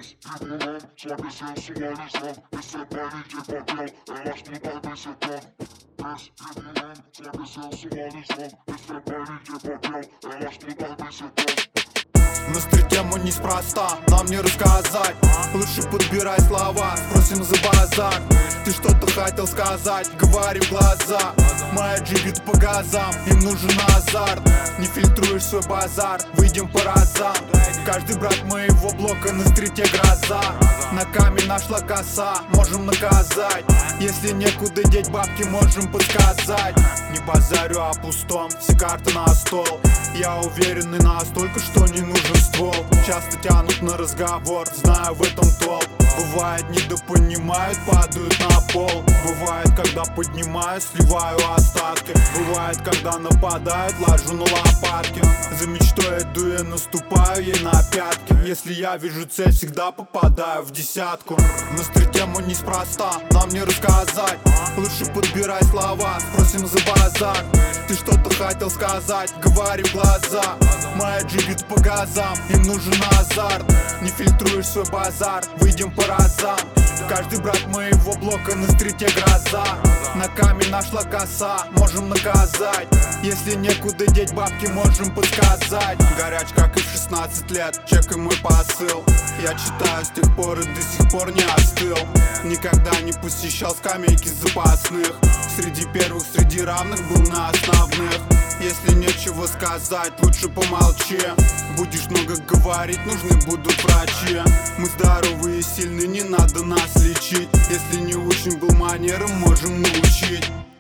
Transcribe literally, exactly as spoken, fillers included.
Весь трибунал слабесился валежан, если парите попел, элаш плутай бесетон. Весь трибунал слабесился валежан, если парите попел, элаш плутай бесетон. Nostri тему неспроста, нам не рассказать. Лучше подбирай слова, спросим за базар. Ты что-то хотел сказать, говори в глаза. Моя джигит по газам, им нужен азарт. Не фильтруешь свой базар, выйдем по разам. Каждый брат моего блока на стрите гроза. На камень нашла коса, можем наказать. Если некуда деть бабки, можем подсказать. Не базарю о пустом, все карты на стол. Я уверенный настолько, что не нужен ствол. Часто тянут на разговор, знаю в этом толк. Бывает недопонимают, падают на пол. Бывает, когда поднимаю, сливаю остатки. Бывает, когда нападают, ложу на лопатки. За мечтой иду я, наступаю ей на пятки. Если я вижу цель, всегда попадаю в десятку. Nostri тему неспроста, нам не рассказать. Лучше подбирай слова, спросим за базар. Ты что-то хотел сказать, говори в глаза. Моя джигит по газам, им нужен азарт. Не фильтруешь свой базар, выйдем по разам. Каждый брат моего блока на стрите гроза. На камень нашла коса, можем наказать. Если некуда деть бабки, можем подсказать. Горяч, как и в шестнадцать лет, чекай мой посыл. Я читаю с тех пор и до сих пор не остыл. Никогда не посещал скамейки запасных. Среди первых, среди равных был на основных. Если нечего сказать, лучше помолчи. Будешь много говорить, нужны будут врачи. Мы здоровые и сильные, не надо нас лечить. Если не очень был манером, можем научить.